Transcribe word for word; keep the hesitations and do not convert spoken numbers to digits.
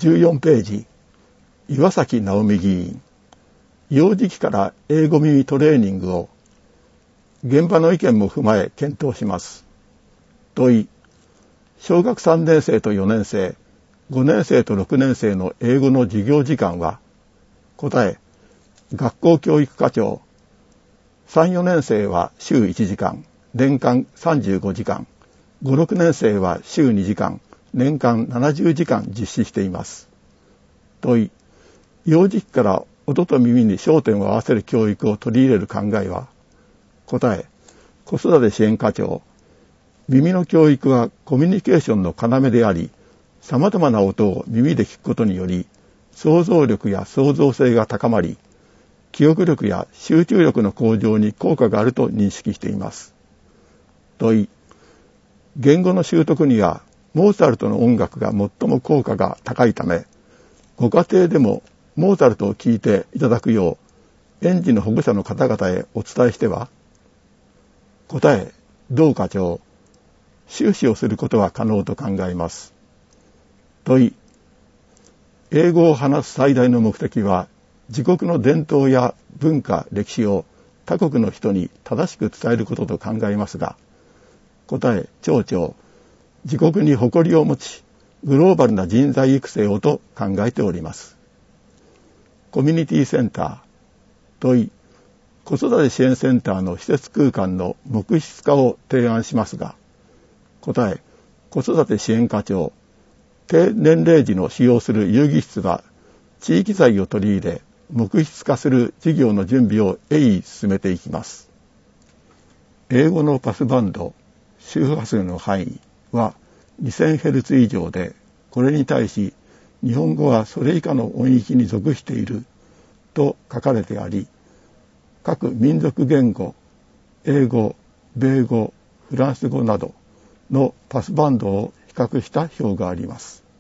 じゅうよんページ、岩崎直美議員、幼児期から英語耳トレーニングを現場の意見も踏まえ検討します。問い、小学さんねん生とよねん生、ごねん生とろくねん生の英語の授業時間は、答え、学校教育課長、さん、よねん生は週いちじかん、年間さんじゅうごじかん、ご、ろくねん生は週にじかん、年間ななじゅうじかん実施しています。問い、幼児期から音と耳に焦点を合わせる教育を取り入れる考えは、答え、子育て支援課長、耳の教育はコミュニケーションの要であり、様々な音を耳で聞くことにより、想像力や創造性が高まり、記憶力や集中力の向上に効果があると認識しています。問い、言語の習得にはモーツァルトの音楽が最も効果が高いため、ご家庭でもモーツァルトを聴いていただくよう、園児の保護者の方々へお伝えしては、答え、同課長、周知をすることは可能と考えます。問い、英語を話す最大の目的は、自国の伝統や文化、歴史を他国の人に正しく伝えることと考えますが、答え、町長、自国に誇りを持ち、グローバルな人材育成をと考えております。コミュニティセンター、問い、子育て支援センターの施設空間の木質化を提案しますが、答え、子育て支援課長、低年齢児の使用する遊戯室は地域財を取り入れ、木質化する事業の準備を鋭意進めていきます。英語のパスバンド、周波数の範囲は にせんヘルツ 以上で、これに対し日本語はそれ以下の音域に属していると書かれてあり、各民族言語、英語、米語、フランス語などのパスバンドを比較した表があります。